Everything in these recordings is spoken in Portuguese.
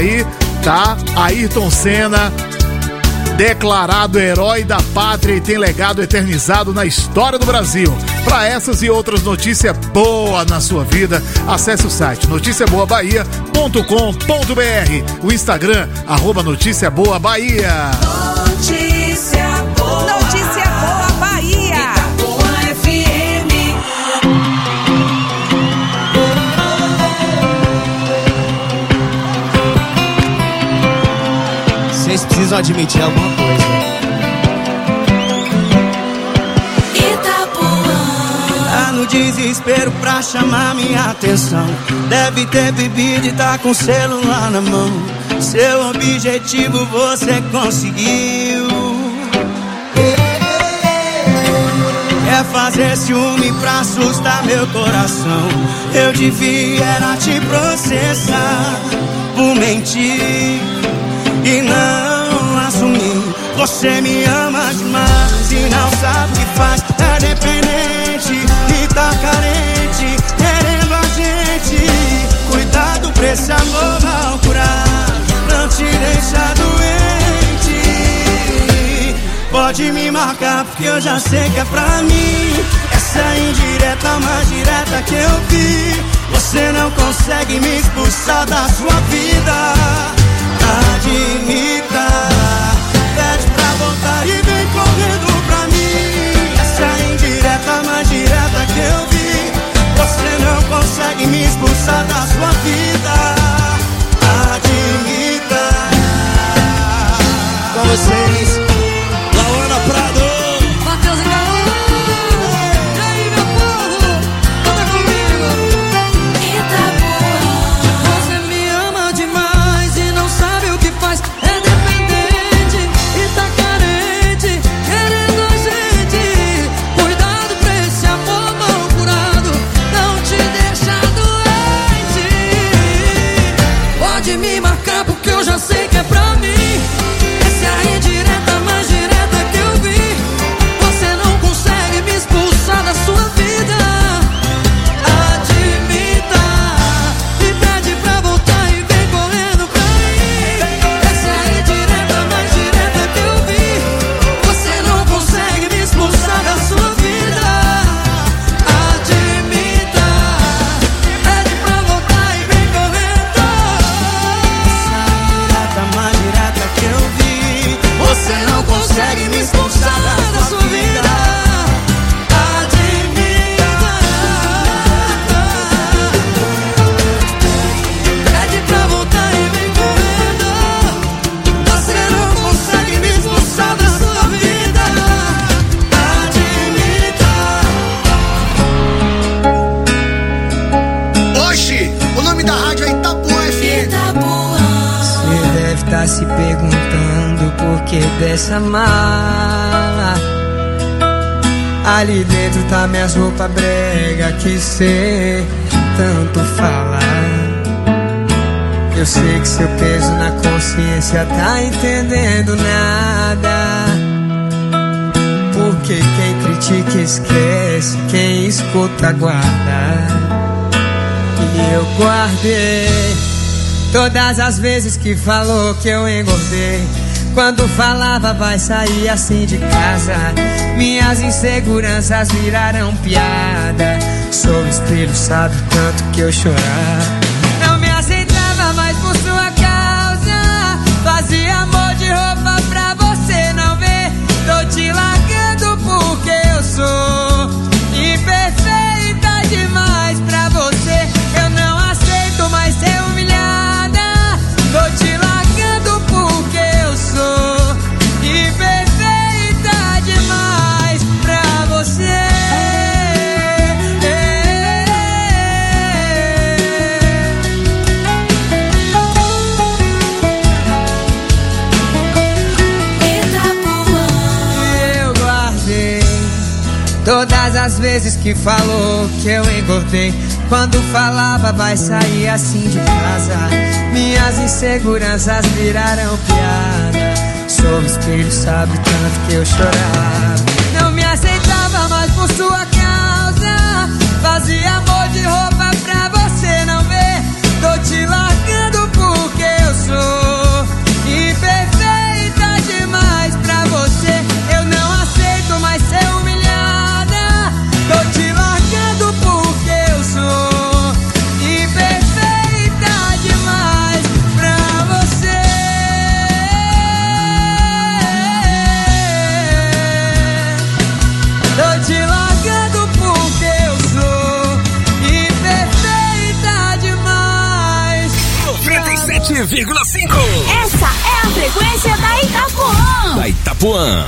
Aí tá Ayrton Senna, declarado herói da pátria e tem legado eternizado na história do Brasil. Para essas e outras notícias boas na sua vida, acesse o site noticiaboabahia.com.br, o Instagram @noticiaboabahia. Notícia boa. Notícia boa Bahia. Itapuã FM. Vocês precisam admitir alguma coisa. Tá no desespero pra chamar minha atenção. Deve ter bebido e tá com o celular na mão. Seu objetivo você conseguiu. Quer fazer ciúme pra assustar meu coração. Eu devia era te processar por mentir e não assumir. Você me ama demais e não sabe o que faz. É dependente e tá carente, querendo a gente. Cuidado pra esse amor mal curado não te deixa doente. Pode me marcar porque eu já sei que é pra mim. Essa é a indireta mais direta que eu vi. Você não consegue me expulsar da sua vida. Admita, pede pra voltar e vem correndo pra mim. Essa é a indireta mais direta que eu vi. Você não consegue me expulsar da sua vida. Admita. Com vocês, Lauana Prado, Matheus e Gaúcho. E aí, meu povo, canta comigo. Itapuã. Você me ama demais e não sabe o que faz. É dependente e tá carente, querendo a gente. Cuidado pra esse amor mal curado não te deixa doente. Pode me marcar porque eu já sei que é pra mim. Essa é a indireta mais direta que eu vi. Você não consegue me expulsar da sua vida. Admita e pede pra voltar e vem correndo pra mim. Essa é a indireta mais direta que eu vi. Você não consegue me expulsar da sua vida. Admita, pede pra voltar e vem correndo. indireta mais direta que eu vi. Você não consegue me expulsar da sua vida. Pede pra voltar e vem correndo. Você não consegue me expulsar da sua vida. Admita. Oxi, o nome da rádio é Itapuã FM. Itapuã. Você deve estar se perguntando por que dessa mala. Ali dentro tá minhas roupas brega que cê tanto fala. Eu sei que seu peso na consciência tá entendendo nada. Porque quem critica esquece, quem escuta guarda. E eu guardei todas as vezes que falou que eu engordei. Quando falava vai sair assim de casa. Minhas inseguranças viraram piada. Sou espelho, sabe o tanto que eu chorava. Não me aceitava mais por sua causa. Fazia amor de roupa pra você não ver. Tô te largando porque eu sou imperfeita demais pra você. Eu não aceito mais ser humilhada. Tô te largando porque eu sou imperfeita demais pra você. Eu guardei todas as vezes que falou que eu engordei. Quando falava vai sair assim de casa. Minhas inseguranças viraram piada. Sou espelho, sabe o tanto que eu chorava. Não me aceitava mais por sua causa. Fazia amor de roupa pra você não ver. Tô te largando porque eu sou Essa é a frequência da Itapuã. Da Itapuã.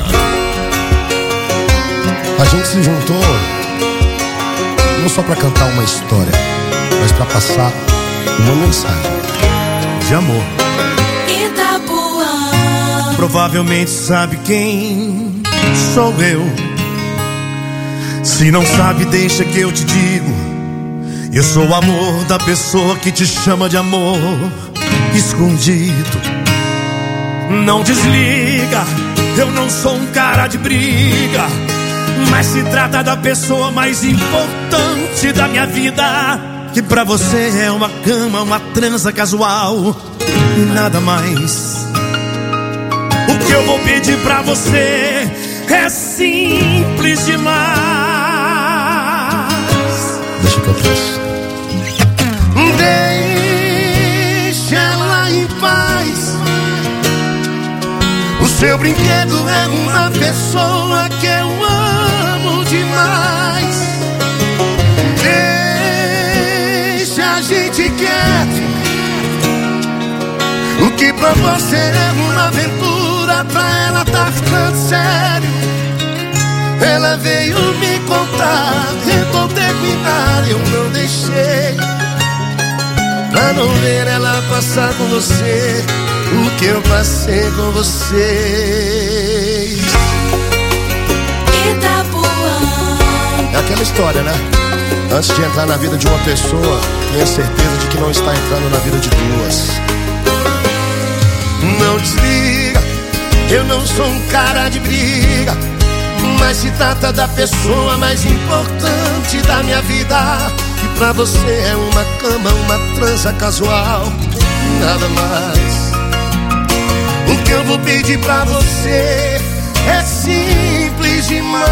A gente se juntou não só pra cantar uma história, mas pra passar uma mensagem de amor. Itapuã. Provavelmente sabe quem sou eu. Se não sabe, deixa que eu te digo. Eu sou o amor da pessoa que te chama de amor escondido. Não desliga, eu não sou um cara de briga, mas se trata da pessoa mais importante da minha vida, que pra você é uma cama, uma transa casual e nada mais. O que eu vou pedir pra você é simples demais. Deixa que eu faço. Deixa ela em paz. O seu brinquedo é uma pessoa que eu amo demais. Deixa a gente quieto. O que pra você é uma aventura, pra ela tá ficando sério. Ela veio me contar, tentou terminar, eu não deixei, pra não ver ela passar com você o que eu passei com vocês. Itapuã. É aquela história, né? Antes de entrar na vida de uma pessoa, tenha certeza de que não está entrando na vida de duas. Não desliga, eu não sou um cara de briga, mas se trata da pessoa mais importante da minha vida, que pra você é uma cama, uma transa casual, nada mais. O que eu vou pedir pra você é simples demais.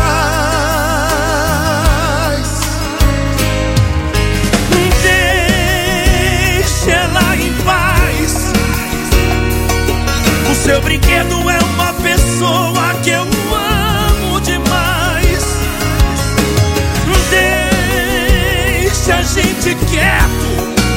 Deixa ela em paz. O seu brinquedo é uma pessoa que eu amo demais. Deixa a gente quieto.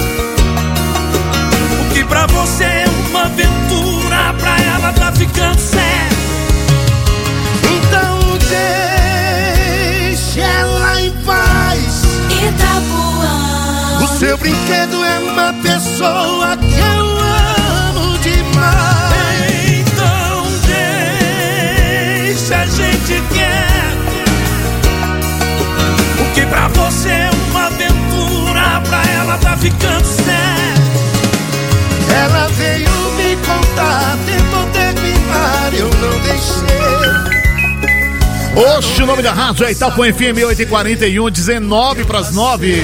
O que pra você é uma aventura, pra ela tá ficando sério. Então deixa ela em paz. Itapuã. O seu brinquedo é uma pessoa que eu amo demais. Então deixa a gente quieto. O que pra você é uma aventura, pra ela tá ficando sério. Ela veio me contar, tentou terminar, eu não deixei. Oxe, o nome da rádio é Itapuã FM 8h41, 19 para as 9.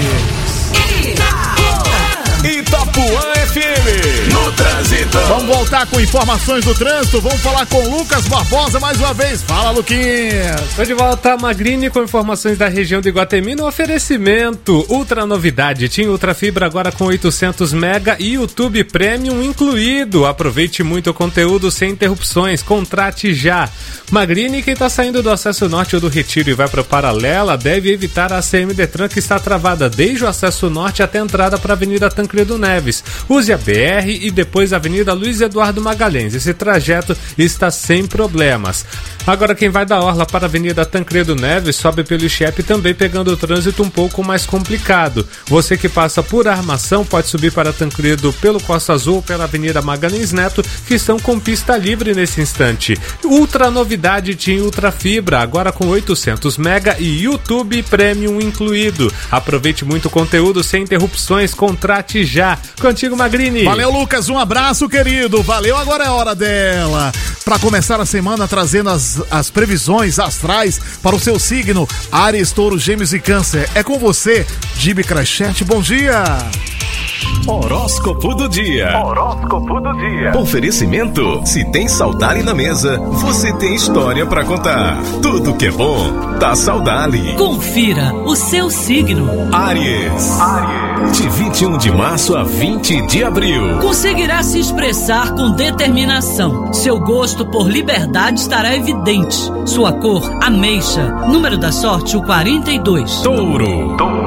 Itapuã FM, no trânsito. Vamos voltar com informações do trânsito. Vamos falar com o Lucas Barbosa mais uma vez. Fala, Luquinhas. Tô de volta a Magrini com informações da região de Iguatemi no oferecimento. Ultra novidade, TIM Ultra Fibra agora com 800 mega e YouTube Premium incluído. Aproveite muito o conteúdo sem interrupções. Contrate já. Magrini, quem tá saindo do acesso norte ou do Retiro e vai para Paralela deve evitar a ACM Detran, que está travada desde o acesso norte até a entrada para a Avenida Tancredo Neves. Use a BR e depois a Avenida Luiz Eduardo Magalhães. Esse trajeto está sem problemas. Agora quem vai da Orla para a Avenida Tancredo Neves sobe pelo Ixepe, também pegando o trânsito um pouco mais complicado. Você que passa por Armação pode subir para Tancredo pelo Costa Azul ou pela Avenida Magalhães Neto, que estão com pista livre nesse instante. Ultra novidade TIM Ultra Fibra, agora com 800 mega e YouTube Premium incluído. Aproveite muito o conteúdo sem interrupções, contrate já. Contigo, Magrini. Valeu, Lucas, um abraço, querido. Valeu, agora é hora dela. Para começar a semana trazendo as previsões astrais para o seu signo, Áries, Touro, Gêmeos e Câncer. É com você, Gibi Crachete, bom dia. Horóscopo do dia. Horóscopo do dia. Oferecimento: se tem Saudade na mesa, você tem história pra contar. Tudo que é bom, tá Saudade. Confira o seu signo. Áries. De 21 de março a 20 de abril. Conseguirá se expressar com determinação. Seu gosto por liberdade estará evidente. Sua cor, ameixa. Número da sorte, o 42. Touro.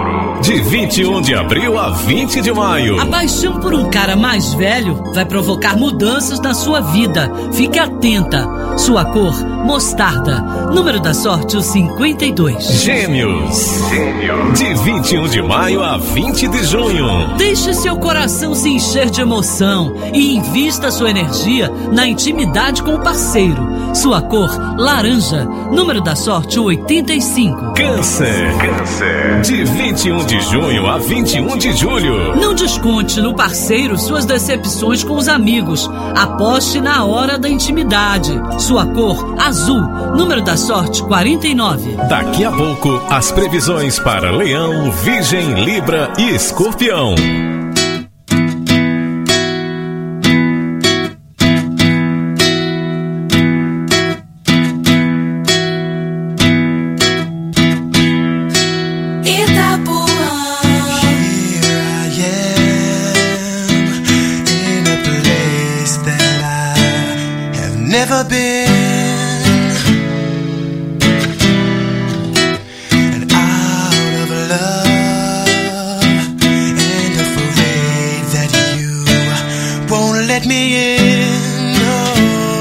de 21 de abril a 20 de maio. A paixão por um cara mais velho vai provocar mudanças na sua vida. Fique atenta. Sua cor, mostarda. Número da sorte, o 52. Gêmeos. De 21 de maio a 20 de junho. Deixe seu coração se encher de emoção e invista sua energia na intimidade com o parceiro. Sua cor, laranja. Número da sorte, o 85. Câncer. De 21 de junho a 21 de julho. Não desconte no parceiro suas decepções com os amigos. Aposte na hora da intimidade. Sua cor, azul. Número da sorte, 49. Daqui a pouco, as previsões para Leão, Virgem, Libra e Escorpião. Never been, and out of love, and afraid that you won't let me in. No,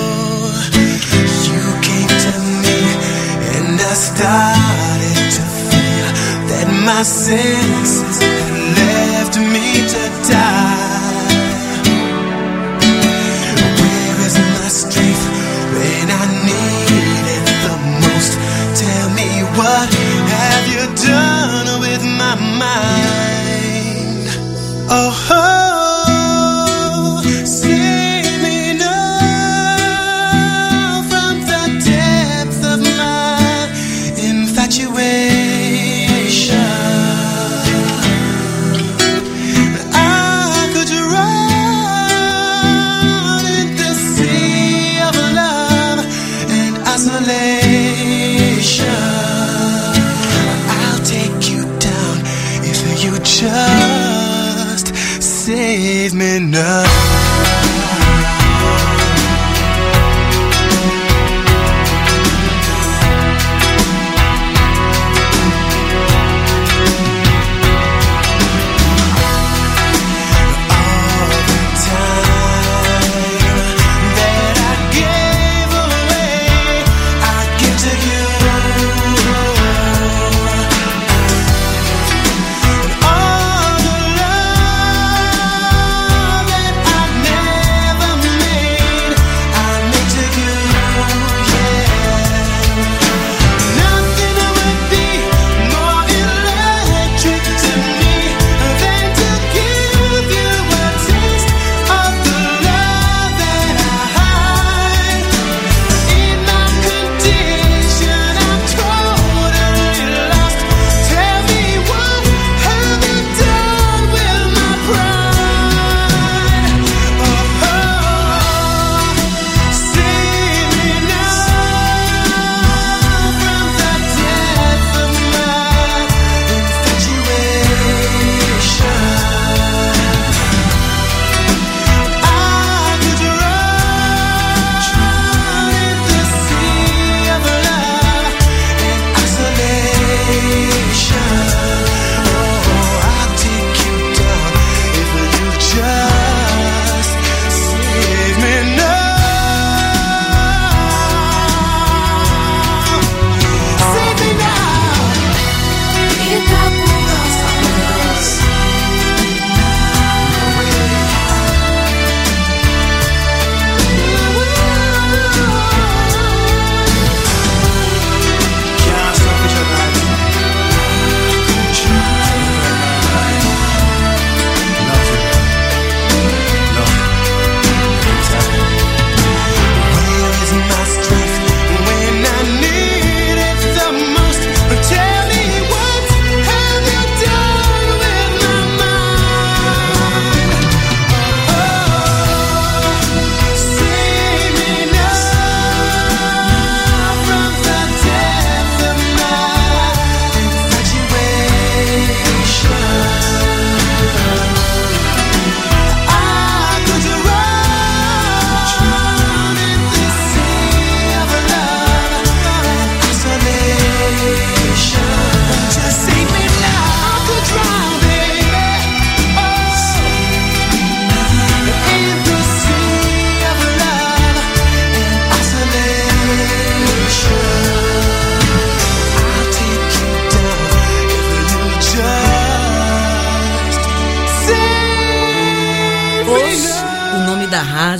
you came to me, and I started to feel that my senses had left me to die. What have you done with my mind? Oh, save me now from the depths of my infatuation.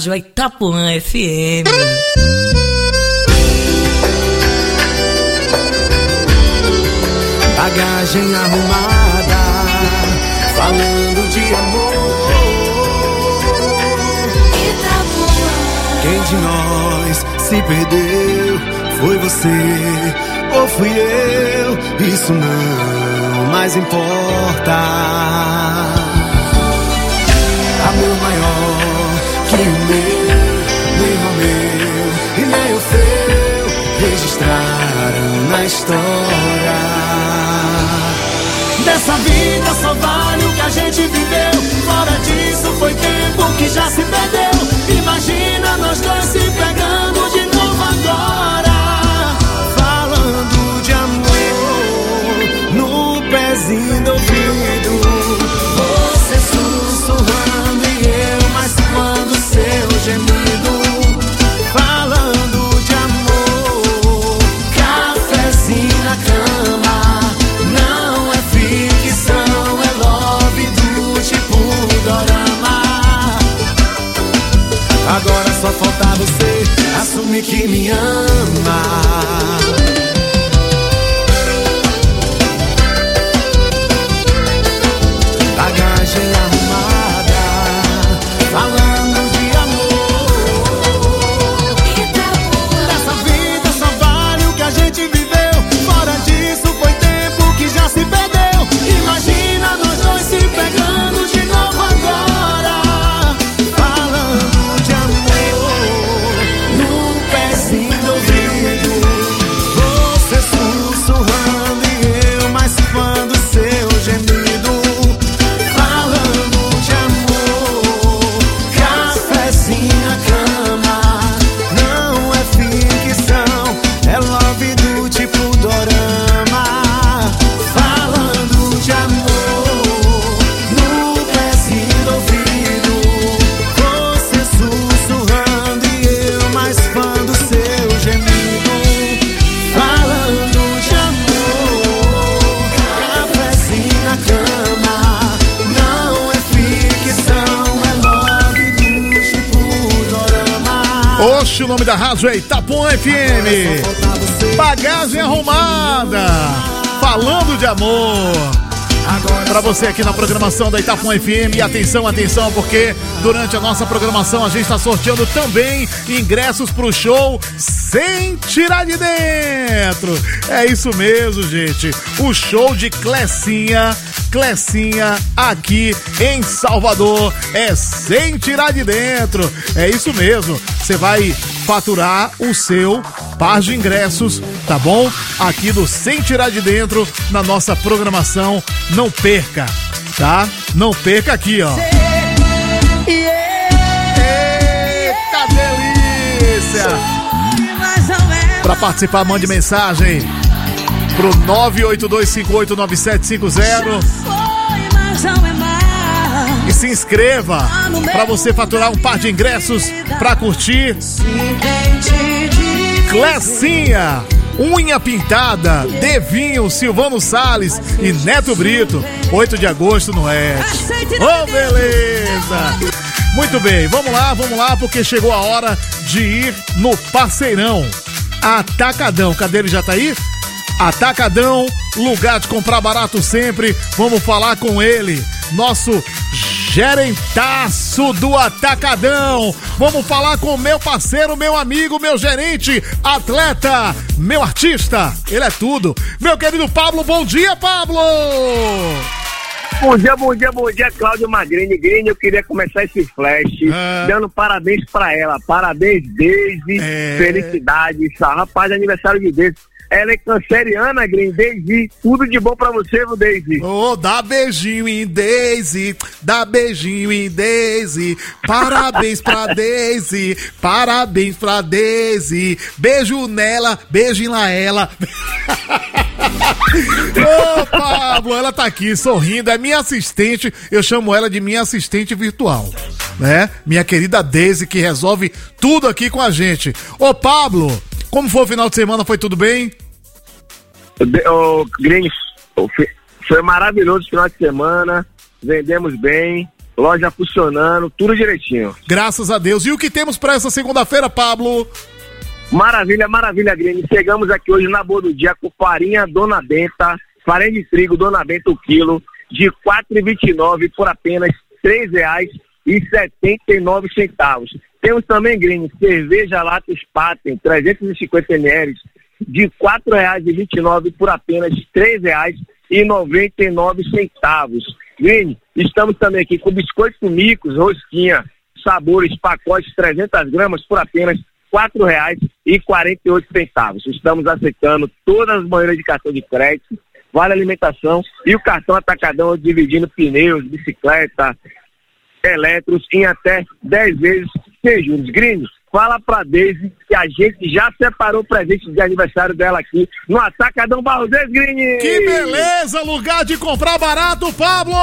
rádio, a Itapuã FM. Bagagem arrumada, falando de amor. Quem de nós se perdeu? Foi você ou fui eu? Isso não mais importa. Amor maior que o meu, nem Romeu e nem Orfeu registraram na história. Dessa vida só vale o que a gente viveu. Fora disso foi tempo que já se perdeu. Imagina nós dois se pegando de novo agora. Falando de amor no pezinho do ouvido. Você sussurrando e eu mascando seu gemido. Falando de amor, cafezinho na cama. Não é ficção, é love do tipo dorama. Agora só falta você assumir que me ama. Bagagem arrumada, falando de amor. Nessa vida só vale o que a gente viveu. Fora disso foi tempo que já se perdeu. Imagina nós dois se pegando de novo agora. Falando de amor no pezinho do ouvido. Você sussurrando e eu mais fando seu gemido. Falando de amor, cafezinho na cama. Não é ficção, é love do tipo dorama. Falando de amor no pezinho do ouvido. Você sussurrando e eu mais fando seu gemido. Falando de amor, cafezinho na cama. Não é ficção, é love do tipo dorama. Oxe, o nome da rádio é Itapuã FM. Bagagem arrumada, falando de amor. Pra você aqui na programação da Itapuã FM. E atenção, atenção, porque durante a nossa programação a gente está sorteando também ingressos pro show Sem Tirar de Dentro. É isso mesmo, gente. O show de Clecinha aqui em Salvador é Sem Tirar de Dentro. É isso mesmo. Você vai faturar o seu par de ingressos, tá bom? Aqui do Sem Tirar de Dentro na nossa programação. Não perca, tá? Não perca aqui, ó. Eita delícia! Pra participar, mande mensagem pro 982589750 e se inscreva pra você faturar um par de ingressos pra curtir Clecinha, Unha Pintada, Devinho, Silvano Salles e Neto Brito, 8 de agosto no Oeste. Oh, beleza! Muito bem, vamos lá, porque chegou a hora de ir no Parceirão Atacadão. Cadê ele? Já tá aí? Atacadão, lugar de comprar barato sempre. Vamos falar com ele, nosso gerentaço do Atacadão. Vamos falar com meu parceiro, meu amigo, meu gerente, atleta, meu artista. Ele é tudo. Meu querido Pablo, bom dia, Pablo! Bom dia, Cláudio Magrini. Grini, eu queria começar esse flash dando parabéns pra ela. Parabéns, Deise. Felicidades. Rapaz, aniversário de Deise. Ela é canceriana, Grini. Deise, tudo de bom pra você, viu, Deise? Oh, dá beijinho em Deise, dá beijinho em Deise. Parabéns pra Deise, parabéns pra Deise. Beijo nela, beijo em Laela. Ô, Pablo, ela tá aqui sorrindo, é minha assistente, eu chamo ela de minha assistente virtual, né? Minha querida Deise, que resolve tudo aqui com a gente. Ô, Pablo, como foi o final de semana? Foi tudo bem? Grini, foi maravilhoso o final de semana, vendemos bem, loja funcionando, tudo direitinho. Graças a Deus. E o que temos para essa segunda-feira, Pablo? Maravilha, maravilha, Grêmio. Chegamos aqui hoje na boa do dia com farinha Dona Benta, farinha de trigo Dona Benta o quilo, de R$ 4,29 por apenas R$ 3,79. Temos também, Grêmio, cerveja Lata Spaten, 350 ml, de R$ 4,29 por apenas R$ 3,99. Grêmio, estamos também aqui com biscoito Micos, rosquinha, sabores, pacotes 300 gramas por apenas R$ 4,48. Estamos aceitando todas as maneiras de cartão de crédito, vale alimentação e o cartão Atacadão dividindo pneus, bicicleta, eletros em até 10 vezes sem juros. Gringos, fala pra Deise que a gente já separou o presente de aniversário dela aqui no Atacadão Barrosês, Gringos. Que beleza, lugar de comprar barato, Pablo!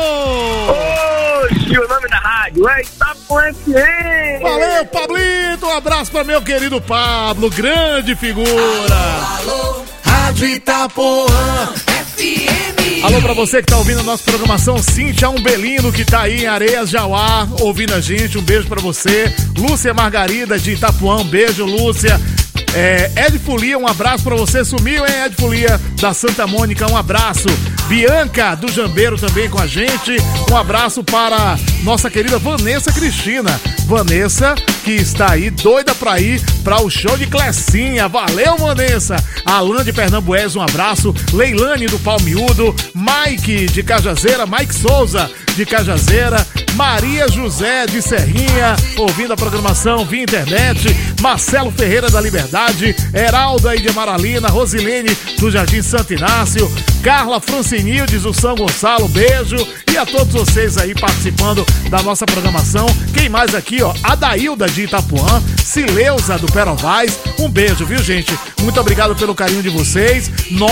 Oxi, o nome da rádio é Itapuã FM. Valeu, Pablito, um abraço pra meu querido Pablo, grande figura. Alô, Rádio Itapuã FM. Alô pra você que tá ouvindo a nossa programação, Cíntia Umbelino, que tá aí em Areias Jauá, ouvindo a gente, um beijo pra você. Lúcia Margarida de Itapuã, um beijo, Lúcia. Ed Folia, um abraço pra você. Sumiu, hein, Ed Folia da Santa Mônica, um abraço. Bianca do Jambeiro também com a gente, um abraço para nossa querida Vanessa Cristina. Vanessa, que está aí doida pra ir para o show de Clecinha. Valeu, Vanessa. Alan de Pernambués, um abraço. Leilane do Palmiúdo, Mike de Cajazeira, Mike Souza de Cajazeira, Maria José de Serrinha, ouvindo a programação via internet, Marcelo Ferreira da Liberdade, Heraldo aí de Amaralina, Rosilene do Jardim Santo Inácio, Carla Francinildes do São Gonçalo, beijo, e a todos vocês aí participando da nossa programação. Quem mais aqui, ó, Adailda de Itapuã, Sileuza do Perovais, um beijo, viu, gente? Muito obrigado pelo carinho de vocês.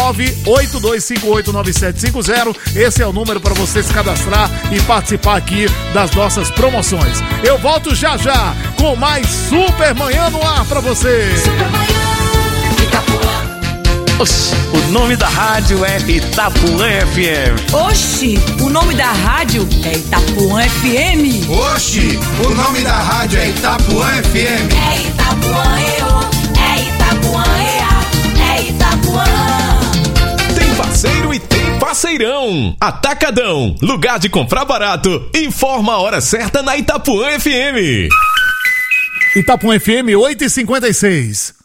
982589750, esse é o número para você se cadastrar e participar aqui das nossas promoções. Eu volto já já com mais Super Manhã no ar pra você. Super Manhã, Itapuã. Oxi, o nome da rádio é Itapuã FM. Oxi, o nome da rádio é Itapuã FM. Oxi, o nome da rádio é Itapuã FM. É Itapuã, é Itapuã, é Itapuã. Tem parceiro e tem parceirão. Atacadão, lugar de comprar barato. Informa a hora certa na Itapuã FM. Itapuã FM 8h56.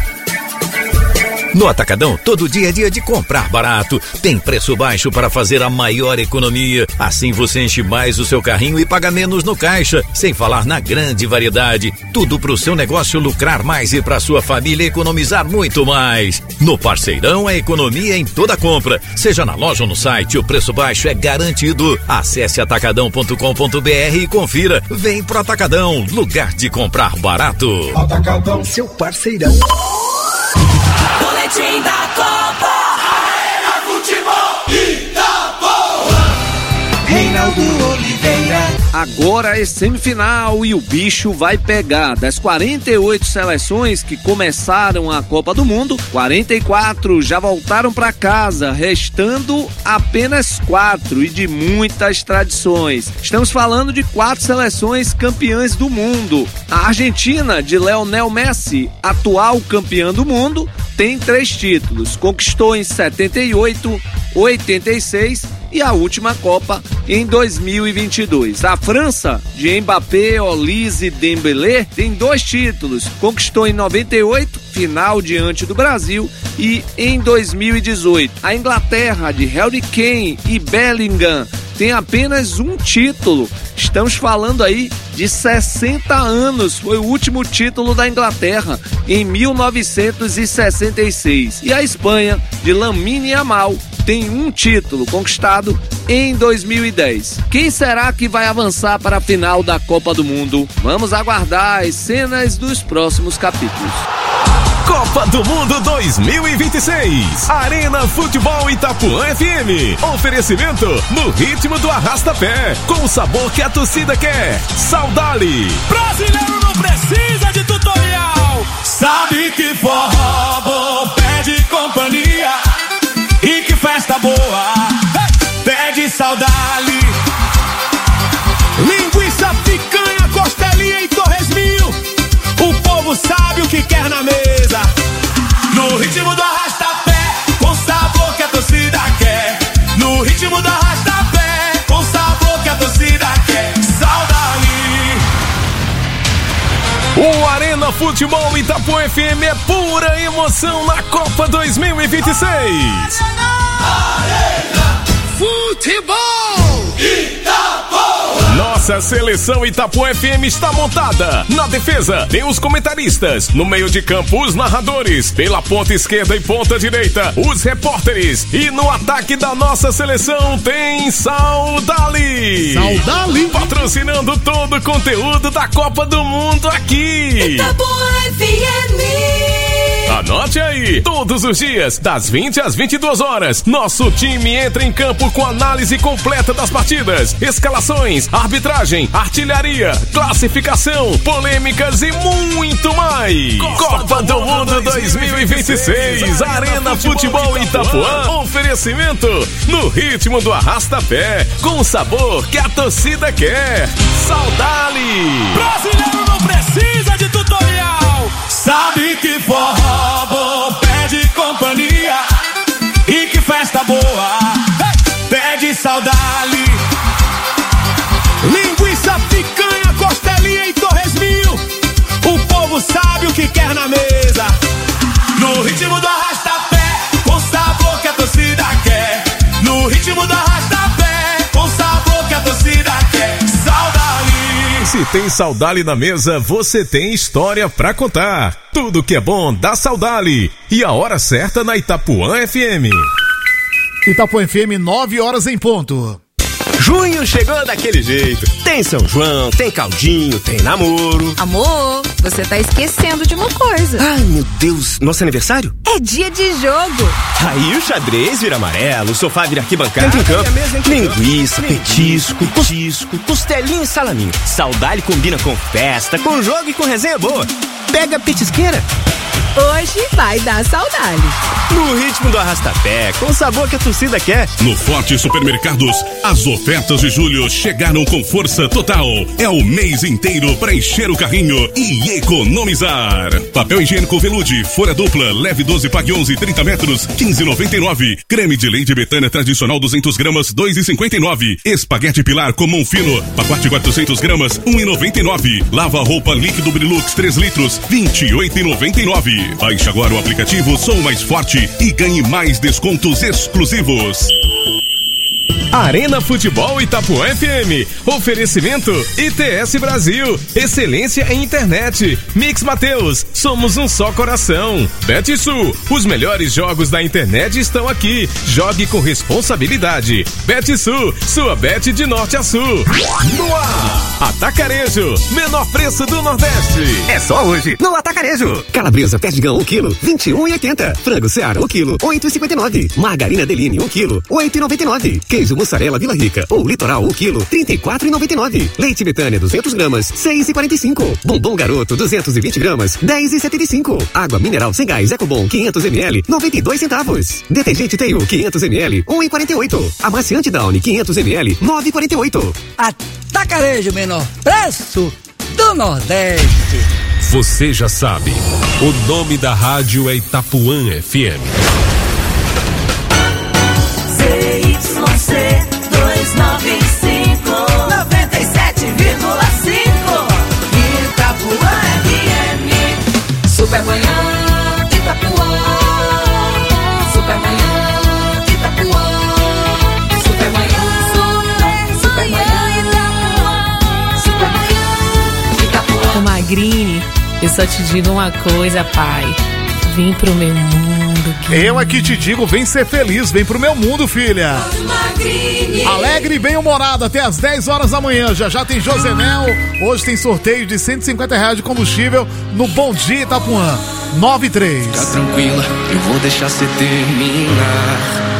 No Atacadão, todo dia é dia de comprar barato. Tem preço baixo para fazer a maior economia. Assim você enche mais o seu carrinho e paga menos no caixa. Sem falar na grande variedade. Tudo pro seu negócio lucrar mais e pra sua família economizar muito mais. No Parceirão, a economia em toda compra. Seja na loja ou no site, o preço baixo é garantido. Acesse atacadão.com.br e confira. Vem pro Atacadão, lugar de comprar barato. Atacadão, seu parceirão. Boletim da Copa. Arena Futebol Itapuã. Reinaldo Oliveira. Agora é semifinal e o bicho vai pegar. Das 48 seleções que começaram a Copa do Mundo, 44 já voltaram para casa, restando apenas 4 e de muitas tradições. Estamos falando de 4 seleções campeãs do mundo. A Argentina, de Lionel Messi, atual campeã do mundo, tem 3 títulos. Conquistou em 78, 86 e a última Copa em 2022. A França, de Mbappé, Olise e Dembélé, tem 2 títulos. Conquistou em 98, final diante do Brasil, e em 2018. A Inglaterra, de Harry Kane e Bellingham, tem apenas 1 título. Estamos falando aí de 60 anos. Foi o último título da Inglaterra, em 1966. E a Espanha, de Lamine Yamal, tem 1 título conquistado em 2010. Quem será que vai avançar para a final da Copa do Mundo? Vamos aguardar as cenas dos próximos capítulos. Copa do Mundo 2026. Arena Futebol Itapuã FM. Oferecimento no ritmo do arrasta-pé, com o sabor que a torcida quer. Saudali. Brasileiro não precisa de tutorial. Sabe que forró bom pede companhia. E que festa boa pede Saudali. Arena Futebol Itapuã FM é pura emoção na Copa 2026. Arena Futebol Itapuã. Nossa seleção Itapuã FM está montada. Na defesa, tem os comentaristas. No meio de campo, os narradores. Pela ponta esquerda e ponta direita, os repórteres. E no ataque da nossa seleção tem Saudali. Saudali. Patrocinando todo o conteúdo da Copa do Mundo aqui. Itapuã FM. Anote aí, todos os dias, das 20 às 22 horas, nosso time entra em campo com análise completa das partidas, escalações, arbitragem, artilharia, classificação, polêmicas e muito mais. Copa do Mundo 2026, Arena Futebol Itapuã, oferecimento no ritmo do arrasta-pé, com o sabor que a torcida quer. Saudali. Brasileiro não precisa de tutorial, sabe que forró bom pede companhia e que festa boa pede Saudali. Linguiça, picanha, costelinha e torresminho, o povo sabe o que quer na mesa. No ritmo do arrasta-pé, com sabor que a torcida quer. No ritmo do arrasta-pé, com sabor que a torcida quer. Saudali. Se tem Saudali na mesa, você tem história pra contar. Tudo que é bom dá Saudali. E a hora certa na Itapuã FM. Itapuã FM, 9 horas em ponto. Junho chegou daquele jeito. Tem São João, tem caldinho, tem namoro. Amor, você tá esquecendo de uma coisa. Ai, meu Deus, nosso aniversário? É dia de jogo. Aí o xadrez vira amarelo, o sofá vira arquibancada. Entra em campo. Linguiça, petisco, costelinho e salaminho. Saudali combina com festa, com jogo e com resenha boa. Pega a petisqueira. Hoje vai dar Saudali. No ritmo do arrasta-pé, com o sabor que a torcida quer. No Forte Supermercados, as ofertas de julho chegaram com força total. É o mês inteiro para encher o carrinho e economizar. Papel higiênico Velude, folha dupla, leve 12, pague 11, 30 metros, 15,99. Creme de leite Betânia tradicional 200 gramas, 2,59. Espaguete Pilar comum fino, pacote 400 gramas, 1,99. Lava roupa líquido Brilux 3 litros, 28,99. Baixe agora o aplicativo Sou Mais Forte e ganhe mais descontos exclusivos. Arena Futebol Itapuã FM. Oferecimento ITS Brasil. Excelência em internet. Mix Mateus. Somos um só coração. BetSul. Os melhores jogos da internet estão aqui. Jogue com responsabilidade. BetSul. Sua bet de norte a sul. No ar. Atacarejo. Menor preço do Nordeste. É só hoje no Atacarejo. Calabresa Perdigão 1 kg, 21,80. Frango Seara 1 kg, 8,59. Margarina Deline 1 kg, 8,99. Queijo mussarela Vila Rica ou Litoral 1 kg, 34,99. Leite Betânia 200 gramas, 6,45. Bombom Garoto 220 gramas, 10,75. Água mineral sem gás Ecobom 500 ml, 92 centavos. Detergente Teio 500 ml, 1,48. Amaciante Downy 500 ml, 9,48. Atacarejo, menor preço do Nordeste. Você já sabe, o nome da rádio é Itapuã FM. ZYC 295 97,5 Itapuã FM. Super Manhã Itapuã. Super Manhã Itapuã. Super Manhã. Super Manhã Itapuã. Super Manhã Itapuã. Ô Magrini, eu só te digo uma coisa, pai. Vem pro meu mundo. Eu aqui te digo, vem ser feliz, vem pro meu mundo, filha. Alegre e bem-humorado até às 10 horas da manhã. Já tem Josenel. Hoje tem sorteio de R$150 de combustível no Bom Dia Itapuã. 93. Fica tranquila, eu vou deixar você terminar.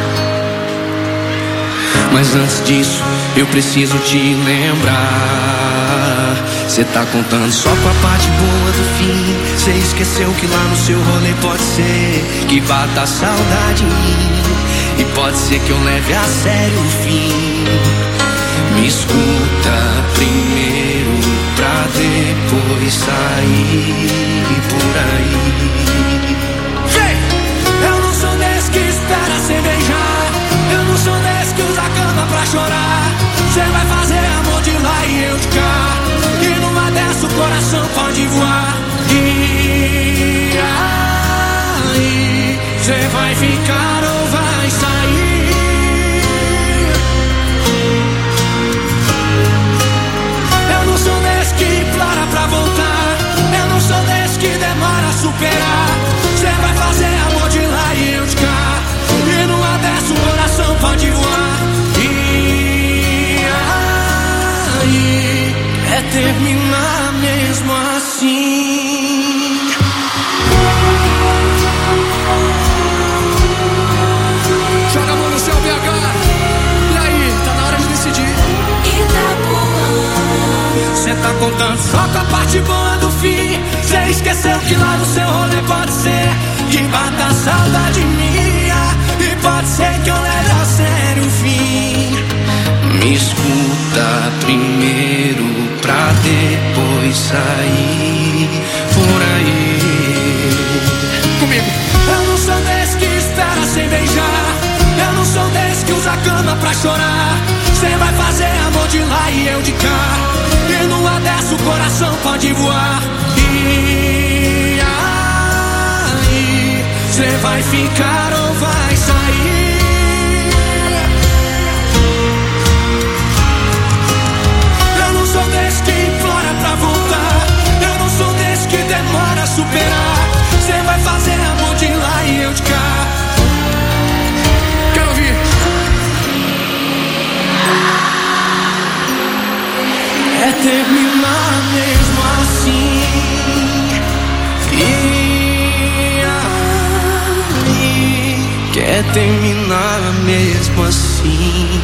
Mas antes disso, eu preciso te lembrar. Cê tá contando só com a parte boa do fim. Cê esqueceu que lá no seu rolê pode ser que bata a saudade em mim. E pode ser que eu leve a sério o fim. Me escuta primeiro pra depois sair por aí. Eu não sou desse que espera sem beijar. Eu não sou desse que usa a cama pra chorar. Cê vai fazer amor de lá e eu de cá. E numa dessa o coração pode voar. E contando só com a parte boa do fim. Cê esqueceu que lá no seu rolê pode ser que bata a saudade minha, e pode ser que eu leve a sério o fim. Me escuta primeiro pra depois sair por aí. Comigo. Eu não sou desse que espera sem beijar, eu não sou desse que usa a cama pra chorar. Cê vai fazer amor de lá e eu de cá, e numa dessa o coração pode voar. E aí, cê vai ficar ou vai sair? Eu não sou desse que implora pra voltar, eu não sou desse que demora a superar. Cê vai fazer amor de lá e eu de cá. Quero ouvir. É terminar mesmo assim. E aí, quer terminar mesmo assim.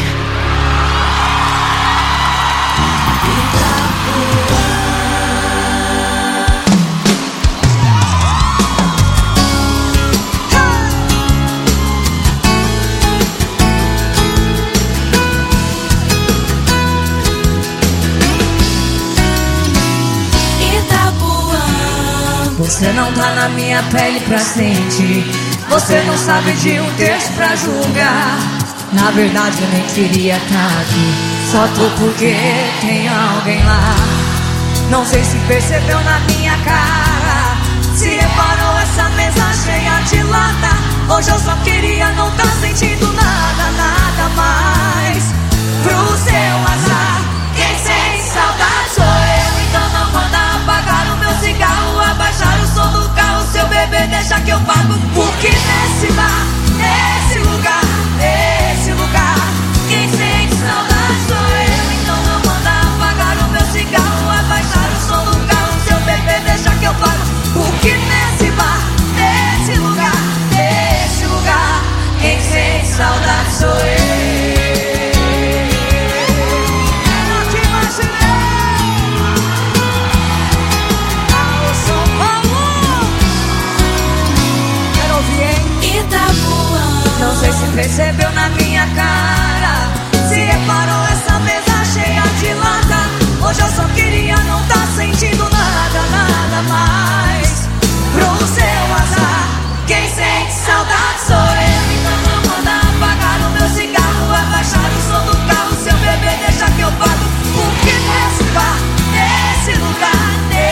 Você não tá na minha pele pra sentir, você não sabe de um terço pra julgar. Na verdade eu nem queria tá aqui, só tô porque tem alguém lá. Não sei se percebeu na minha cara, se reparou essa mesa cheia de lata. Hoje eu só queria não tá sentindo nada, nada mais. Pro seu azar, quem sente saudade sou eu. Então não manda apagar o meu cigarro, abaixar o som do carro, seu bebê deixa que eu pago. Porque nesse bar, nesse lugar, quem sente saudade sou eu. Então não manda apagar o meu cigarro, abaixar o som do carro, seu bebê deixa que eu pago. Porque nesse bar, nesse lugar, quem sente saudade sou eu. Não sei se percebeu na minha cara, se reparou essa mesa cheia de lata. Hoje eu só queria não tá sentindo nada, nada mais. Pro seu azar, quem sente saudade sou eu. Então não manda apagar o meu cigarro, abaixar o som do carro, seu bebê deixa que eu pago. Porque nesse bar, nesse lugar,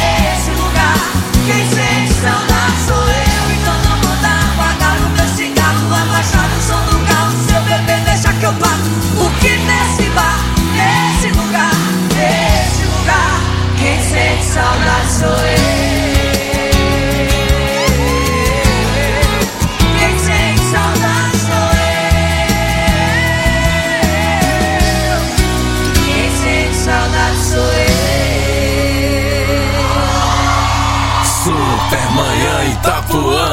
quem sente saudade sou eu. Então não manda apagar o meu cigarro, abaixar o som do carro, seu bebê deixa que eu pago. Porque nesse bar, nesse lugar, quem sente saudade sou eu. Quem sente saudade sou eu. Quem sente saudade sou eu. Supermanhã Itapuã.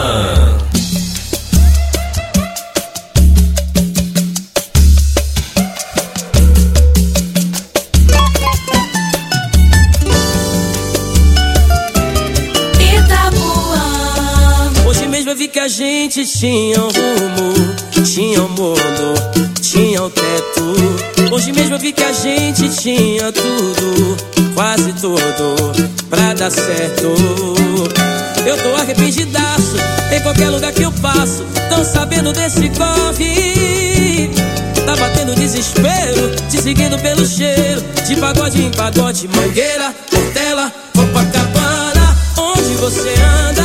Eu vi que a gente tinha um rumo, tinha um mundo, tinha um teto. Hoje mesmo eu vi que a gente tinha tudo, quase tudo, pra dar certo. Eu tô arrependidaço, em qualquer lugar que eu passo, tão sabendo desse corre. Tá batendo desespero, te seguindo pelo cheiro, de pagode em pagode, Mangueira, Portela, Copacabana. Onde você anda?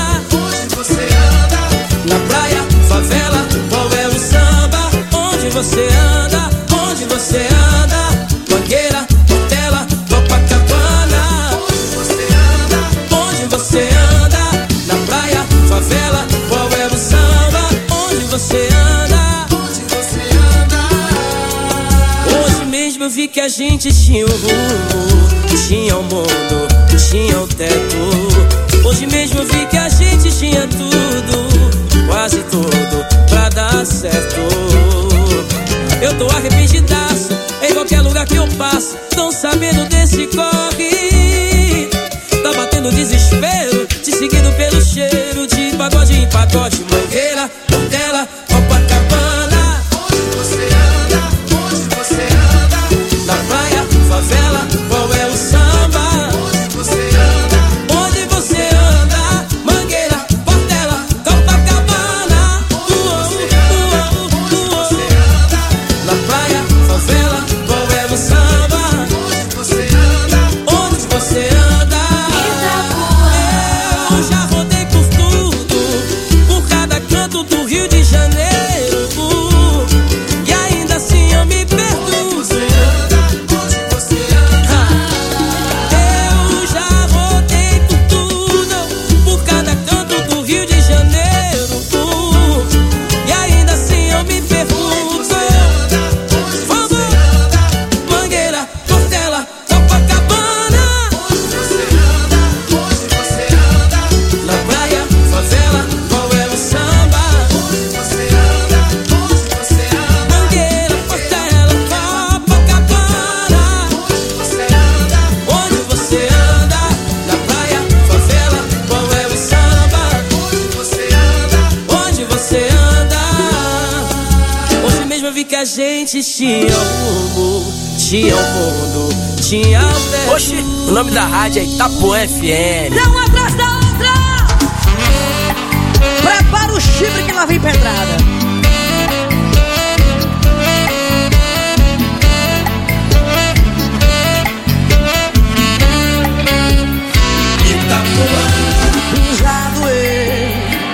Na praia, favela, qual é o samba? Onde você anda? Onde você anda? Mangueira, Portela, Copacabana. Onde você anda? Na praia, favela, qual é o samba? Onde você anda? Hoje mesmo eu vi que a gente tinha um rumo, tinha um mundo, tinha um teto. Hoje mesmo eu vi que a gente tinha tudo, quase tudo, pra dar certo. Eu tô arrependidaço, em qualquer lugar que eu passo, tão sabendo desse corre. gente tinha rumo, tinha o mundo, tinha o tempo. Oxi, o nome da rádio é Itapuã FM. Dá uma atrás da outra. Prepara o chifre que lá vem pedrada. Já doeu,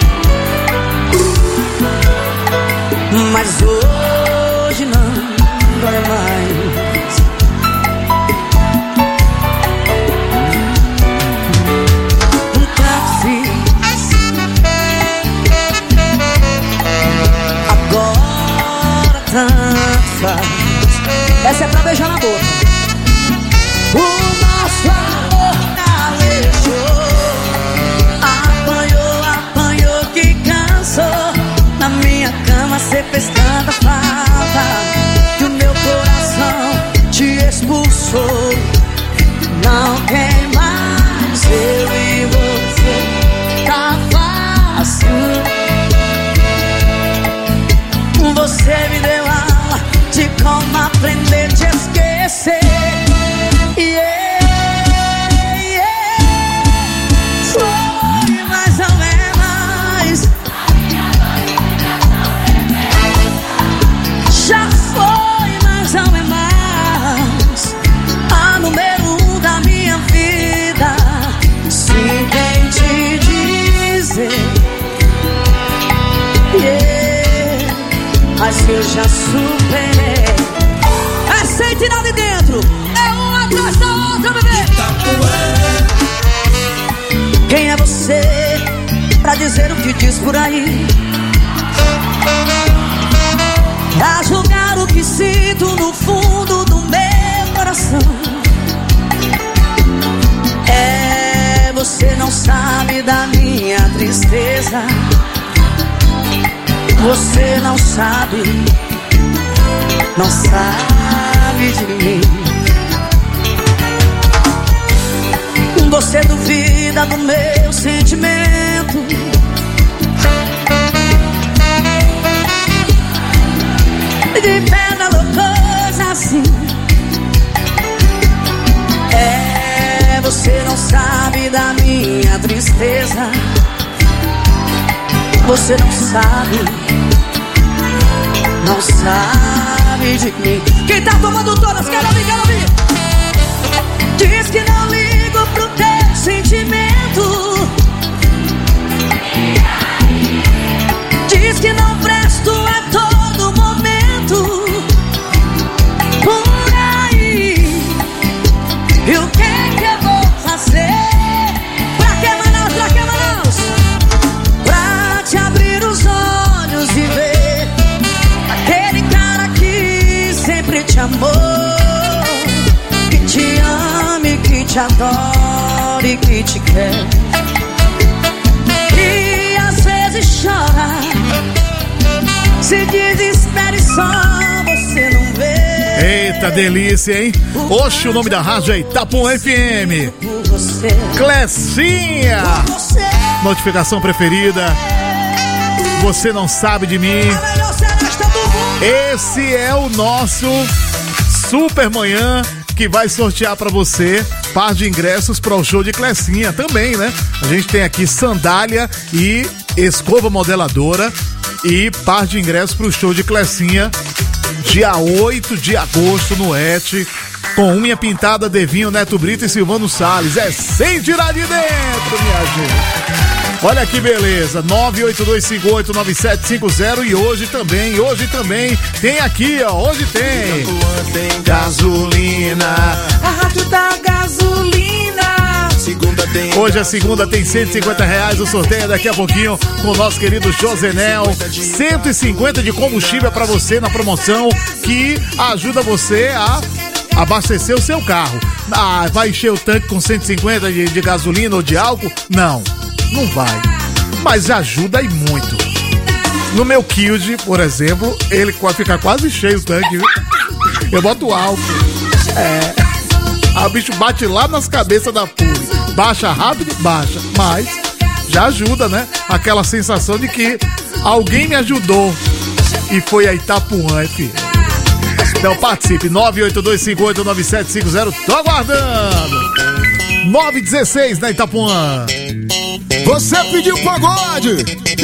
mas hoje não dói mais. Tanto fiz, agora tanto faz. Essa é pra beijar na boca. O nosso amor calejou. Apanhou que cansou. Na minha cama cê fez tanta falta que o meu coração te expulsou. Não tem mais eu e você, tá fácil. Você me deu aula de como aprender a te esquecer. Foi mais ou menos. Já foi mais ou menos a número 1 da minha vida. Se tem te dizer, mas eu já superei. É 109 dentro, é uma atrás da outra, bebê. Quem é você pra dizer o que diz por aí? Pra julgar o que sinto no fundo do meu coração. Você não sabe da minha tristeza. Você não sabe de mim. Você duvida do meu sentimento. De pena ou coisa assim. Você não sabe da minha tristeza. Você não sabe de mim. Quem tá tomando todas, quero ouvir, quero ouvir. Diz que não ligo pro teu sentimento. Diz que não presto a todo momento. Por aí. E o que eu vou fazer? Pra que Manaus, pra que Manaus? Pra te abrir os olhos e ver aquele cara que sempre te amou, que te ame, que te adora e que te quer. E às vezes chora, se desespera e só você não vê. Eita delícia, hein? Oxe, o nome da rádio é Itapuã FM. Clecinha, notificação preferida. Você não sabe de mim. Esse é o nosso Super Manhã que vai sortear pra você par de ingressos para o show de Clecinha também, né? A gente tem aqui sandália e escova modeladora e par de ingressos pro show de Clecinha dia 8 de agosto no ET, com unha pintada, Devinho, Neto Brito e Silvano Salles. É sem tirar de dentro, minha gente. Olha que beleza, 982589750. E hoje também tem aqui, ó, hoje tem gasolina. A rádio da gasolina. Hoje a segunda tem R$150, o sorteio é daqui a pouquinho com o nosso querido Josenel. 150 de combustível pra você na promoção que ajuda você a abastecer o seu carro. Ah, vai encher o tanque com 150 de gasolina ou de álcool? Não vai, mas ajuda e muito. No meu Kilde, por exemplo, ele fica quase cheio o tanque, viu? Eu boto álcool. O bicho bate lá nas cabeças da Puri. Baixa rápido, baixa, mas já ajuda, né? Aquela sensação de que alguém me ajudou. E foi a Itapuã, filho. Então participe, 982589750, tô aguardando. 916 na Itapuã. Você pediu pagode.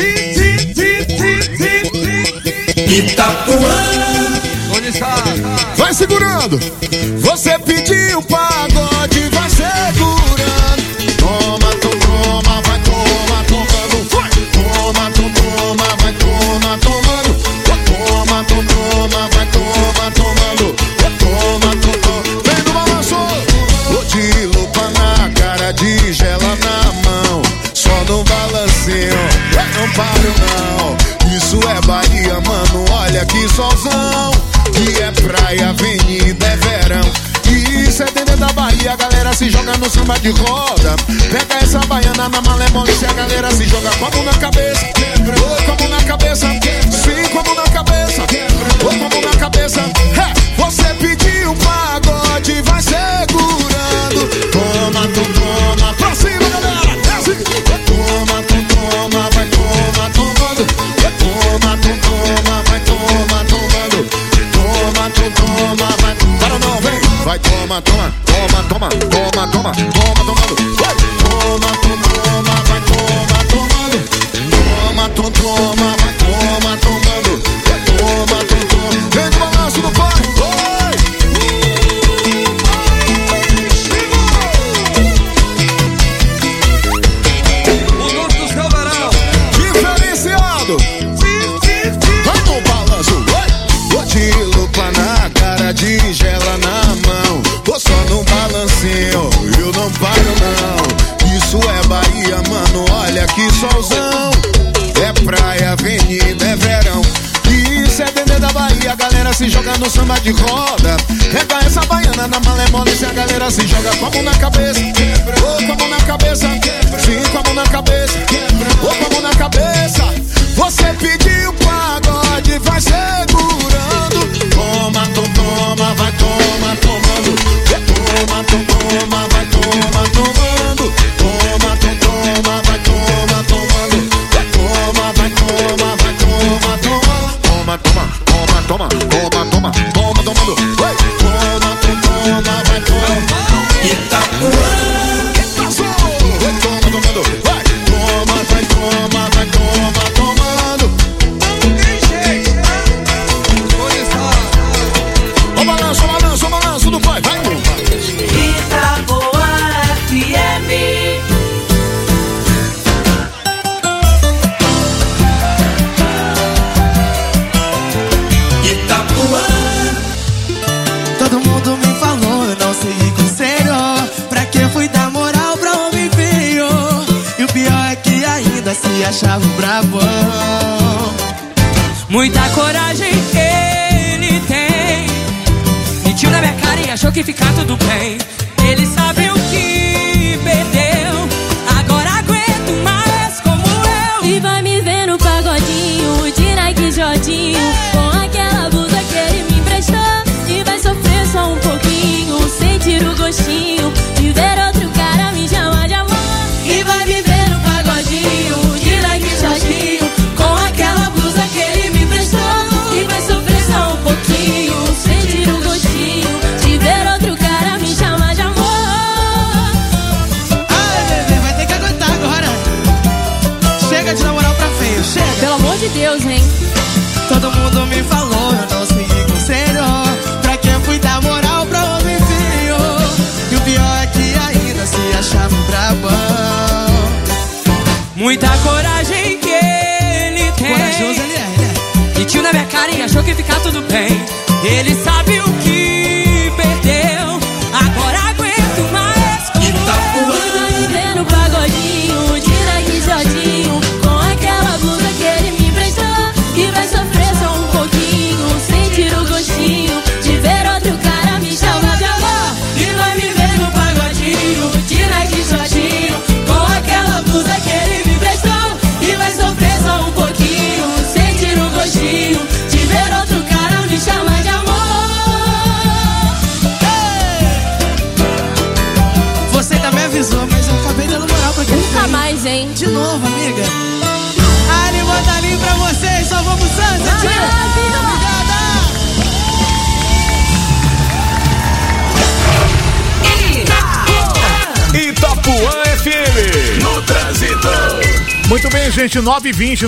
Itapuã. Onde está? Vai segurando. Você pediu pagode, vai segurando. Toma, toma, vai toma, tomando. Vai. Toma, toma, vai toma, tomando. Toma, toma, vai toma, tomando. Toma, toma. Vem do balanço. Vou de lupa na cara, de gela na mão. Só no balancinho, não paro não. Isso é Bahia, mano, olha que solzão. Que é praia, avenida, é verão. Isso é dentro da Bahia, a galera se joga no samba de roda. Pega essa baiana na malemolência, a galera se joga com a mão na cabeça. Oi, com a mão na cabeça. Sim, com a mão na cabeça. Oi, com a mão na cabeça. Você pediu pagode, vai segurando. Toma, tu toma, pra cima, galera. Desce. Toma, tu toma, vai toma, tomando. Toma, tu toma, vai toma, tomando. Toma, tu toma, vai. Para não, vem. Vai toma, toma, toma, toma, toma, toma, toma, tomando. Vai. Toma, tu toma, vai toma, tomando. Toma, tu toma, vai toma, tomando. Toma, tu toma. Vem do balanço do pai. O Norte do Seu Verão. Diferenciado. Vai no balanço. Vou de lupa na cara, de gela na mão. Tô só no balancinho, eu não paro não. Isso é Bahia, mano, olha que solzão. É praia, avenida, é verão. Isso é dentro da Bahia, a galera se joga no samba de roda. Pega essa baiana na malemolência, a galera se joga com a mão na cabeça. Ou com a mão na cabeça. Sim, com a mão na cabeça. Ou com a mão na cabeça. Você pediu pagode, vai segurando. Toma, toma, vai toma, tomando. Toma, toma, vai toma, tomando. Toma, toma, vai toma, tomando. Toma, vai toma, vai toma, tomando. Toma, toma, toma, toma, toma, toma, toma, tomando. Vai. Toma, toma, vai toma. Itapuã. Vai toma, tomando. Vai. Toma, vai toma, vai toma, tomando. Ó balanço, balanço, balanço do pai. Vai. Itapuã FM. Itapuã. Todo mundo me falou, eu não segui conselho. Pra que fui dar moral pra homem feio? E o pior é que ainda se achava um brabão. Muita coragem ele tem. Mentiu na minha cara e achou que ficar tudo bem. Ele sabe o que perdeu. Agora aguento mais como eu. E vai me ver no pagodinho de Nike Jordinho, com aquela blusa que ele me emprestou. E vai sofrer só um pouquinho, sentir o gostinho de ver outro cara me chamar de amor. E vai me ver no pagodinho de Nike Jordinho, com aquela blusa que ele me emprestou. E vai sofrer só um pouquinho, sentir o gostinho de ver outro cara me chamar de amor. Ai, bebê, vai ter que aguentar agora. Chega de namorar pra feio, chega. Pelo amor de Deus, hein? Todo mundo me falou, eu não segui conselho. Pra que fui dar moral pra homem feio? E o pior é que ainda se achava um brabão. Muita coragem que ele tem. Corajoso ele é, né? Mentiu na minha cara e achou que ficar tudo bem. Ele sabe o que perdeu. Agora aguento mais como E vai me ver no pagodinho de Nike Jordinho, com aquela blusa que ele me emprestou. E vai sofrer só um pouquinho, sentir o gostinho de ver outro cara me chamar de amor. E vai me ver no pagodinho de Nike Jordinho, com aquela blusa que ele me emprestou. E vai sofrer só um pouquinho, sentir o gostinho de ver outro cara me chamar de amor. Você também avisou, mas eu acabei dando moral pra quem Nunca fez. mais, hein? De novo, amiga. Ali, botalinho pra vocês, só vamos Santos, tia. Obrigada. FM. No trânsito. Muito bem, gente, 9h20,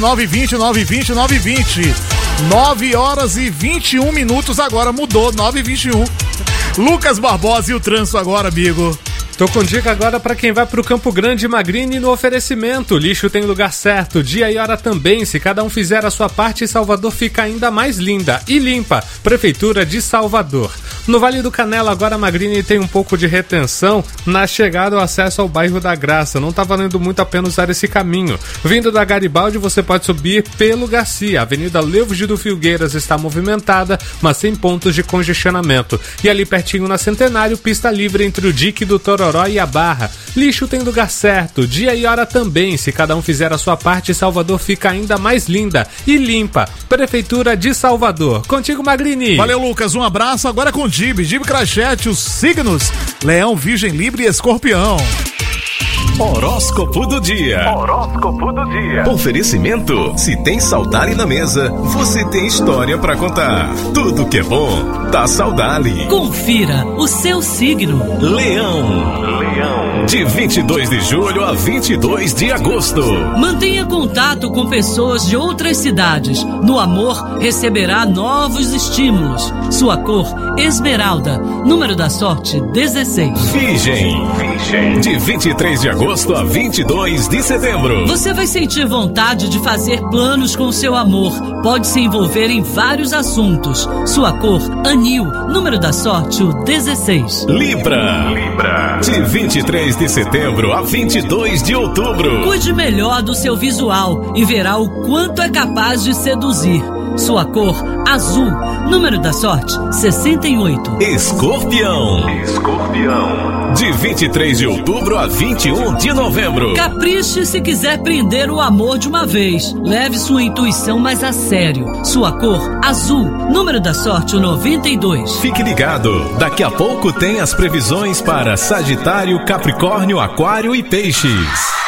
9 horas e 21 minutos agora, mudou, 9h21. Lucas Barbosa e o trânsito agora, amigo. Tô com dica agora para quem vai pro Campo Grande Magrini no oferecimento. Lixo tem lugar certo, dia e hora também. Se cada um fizer a sua parte, Salvador fica ainda mais linda e limpa. Prefeitura de Salvador. No Vale do Canela, agora Magrini tem um pouco de retenção na chegada ao acesso ao bairro da Graça. Não tá valendo muito a pena usar esse caminho. Vindo da Garibaldi, você pode subir pelo Garcia. A Avenida Leovigildo Filgueiras está movimentada, mas sem pontos de congestionamento. E ali pertinho na Centenário, pista livre entre o dique do Tororó e a Barra. Lixo tem lugar certo, dia e hora também. Se cada um fizer a sua parte, Salvador fica ainda mais linda e limpa. Prefeitura de Salvador. Contigo, Magrini. Valeu, Lucas. Um abraço. Agora com Dib Crachete, os signos: Leão, Virgem, Libra e Escorpião. Horóscopo do dia. Horóscopo do dia. Oferecimento: se tem Saudade na mesa, você tem história pra contar. Tudo que é bom, tá Saudade. Confira o seu signo. Leão. De 22 de julho a 22 de agosto. Mantenha contato com pessoas de outras cidades. No amor, receberá novos estímulos. Sua cor, esmeralda. Número da sorte, 16. Virgem. De 23 de agosto a 22 de setembro. Você vai sentir vontade de fazer planos com seu amor. Pode se envolver em vários assuntos. Sua cor, anil. Número da sorte, o 16. Libra. De 23 de setembro a 22 de outubro. Cuide melhor do seu visual e verá o quanto é capaz de seduzir. Sua cor, azul. Número da sorte, 68. Escorpião. De 23 de outubro a 21 de novembro. Capriche se quiser prender o amor de uma vez. Leve sua intuição mais a sério. Sua cor, azul. Número da sorte, o 92. Fique ligado. Daqui a pouco tem as previsões para Sagitário, Capricórnio, Aquário e Peixes.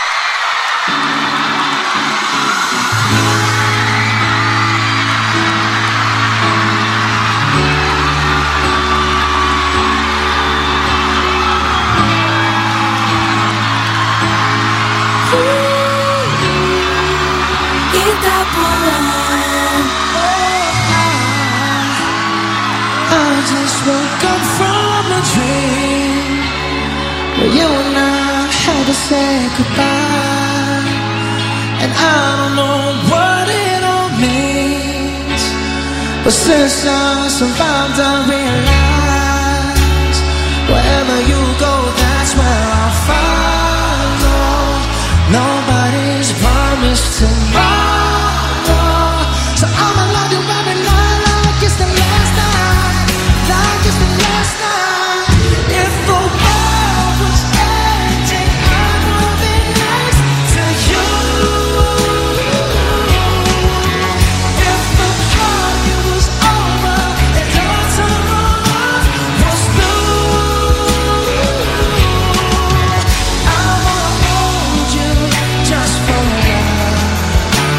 Woke up from a dream where you and I had to say goodbye, and I don't know what it all means, but since I survived I realize wherever you go, that's where I'll follow. Nobody's promised tomorrow, so I'ma love you every night like it's the last night. Like it's the last night. If the world was ending, I would be next to you. If the party was over and all tomorrow was blue, I wanna hold you just for a while.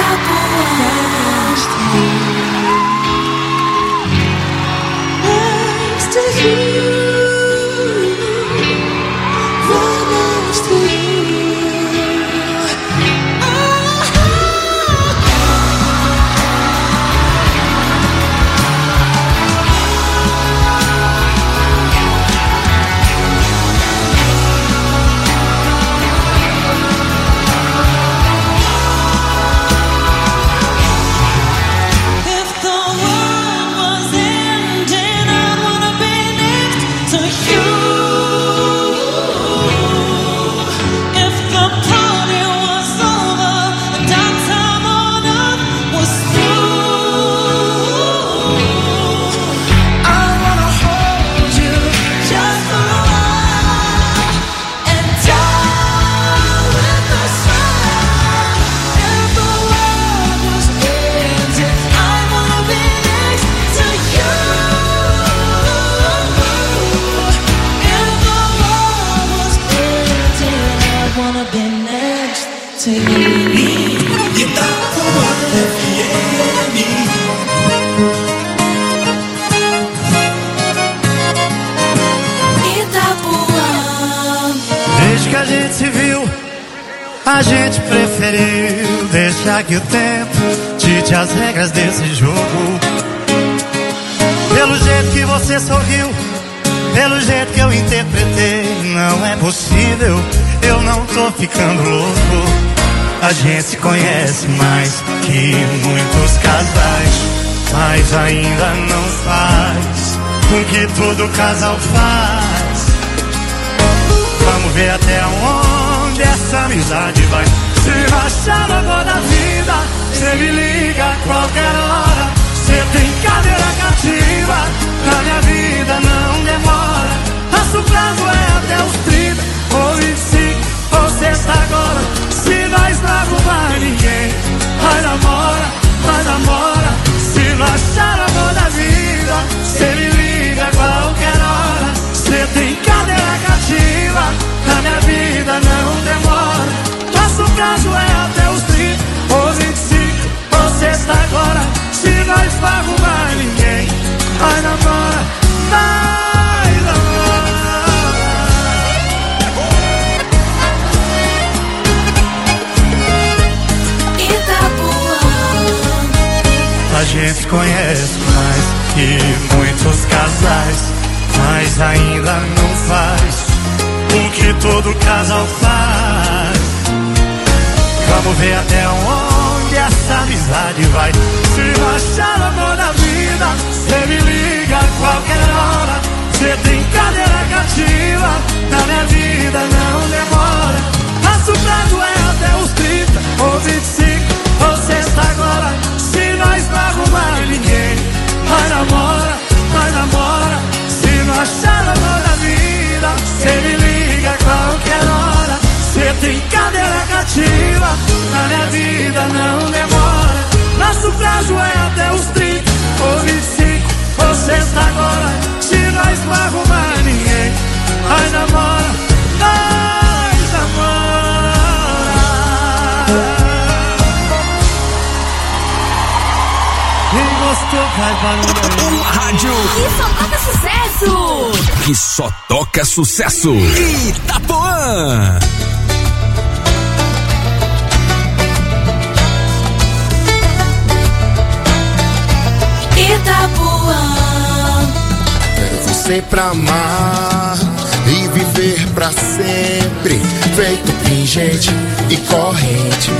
A gente preferiu deixar que o tempo dite as regras desse jogo. Pelo jeito que você sorriu, pelo jeito que eu interpretei, não é possível, eu não tô ficando louco. A gente se conhece mais que muitos casais, mas ainda não faz o que todo casal faz. Vamos ver até onde essa amizade vai. Se achar o amor da vida, cê me liga a qualquer hora. Cê tem cadeira cativa, na minha vida não demora. Nosso prazo é até os 30 ou 25 ou sexta agora. Se nós não arrumar ninguém, vai namora, vai namora. Se não achar o amor da vida, cê me liga a qualquer hora. Cê tem cadeira cativa, na minha vida não demora. Nosso prazo é até os 30 ou 25 ou sexta agora. Se nós não arrumar ninguém, vai namora, vai namora. A gente conhece mais que muitos casais, mas ainda não faz o que todo casal faz. Vamos ver até onde essa amizade vai. Se não achar o amor da vida, cê me liga a qualquer hora. Cê tem cadeira cativa, na minha vida não demora. Nosso prazo é até os 30 ou 25 ou sexta agora. Se nós não arrumar ninguém, vai namora, vai namora. Se não achar o amor da vida, cê me liga a qualquer hora. Cê tem cadeira cativa, na minha vida não demora. Nosso prazo é até os 30 ou 25 ou sexta agora. Se nós não arrumar ninguém, vai namora, vai namora. Quem gostou faz barulho. Uma rádio que só toca sucesso. Que só toca sucesso. Itapuã. Quero você pra amar e viver pra sempre, feito pingente e corrente.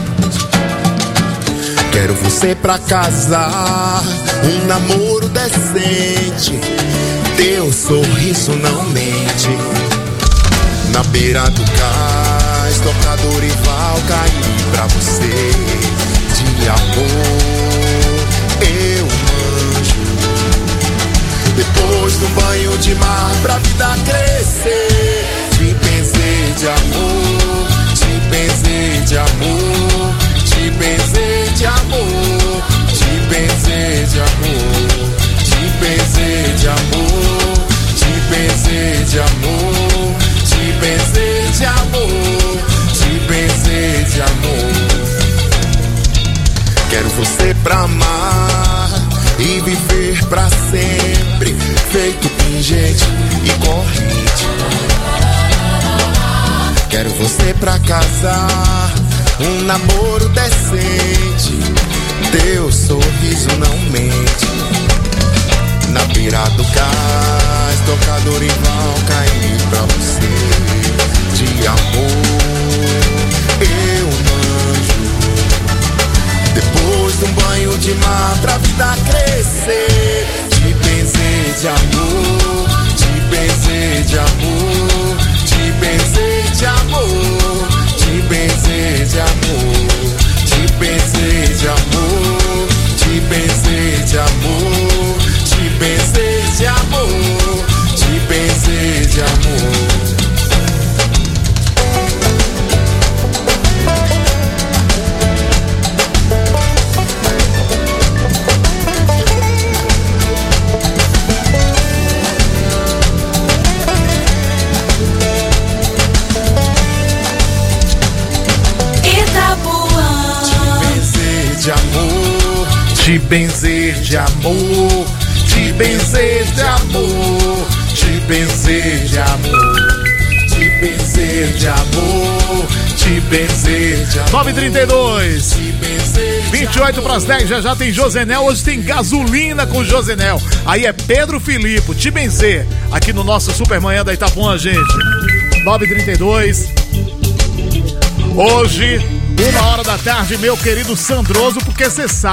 Quero você pra casar, um namoro decente. Teu sorriso não mente. Na beira do cais, toca Dorival, cair pra você. De amor eu manjo. Depois do banho de mar pra vida crescer. Te benzer de amor, te benzer de amor, te benzer de amor, te benzer de amor, te benzer de amor, te benzer de amor, te benzer de amor, te benzer de amor. Quero você pra amar e viver pra sempre, feito pingente e corrente. Quero você pra casar, um namoro decente, teu sorriso não mente. Na beira do cais, tocador e val, caí pra você. De amor eu manjo, depois de um banho de mar pra vida crescer. Te benzer de amor, te benzer de amor, te benzer de amor, te benzer de amor, te benzer de amor, te benzer de amor, te benzer de amor, te benzer de amor. De amor, te benzer de amor, te benzer de amor, te benzer de amor, te benzer de amor, te benzer de amor. 9h32, 28 para as 10, já tem Josenel, hoje tem gasolina com Josenel. Aí é Pedro Filipe, te benzer, aqui no nosso Supermanhã da Itapuã, gente. 9h32, hoje 1h da tarde, meu querido Sandroso, porque você sabe.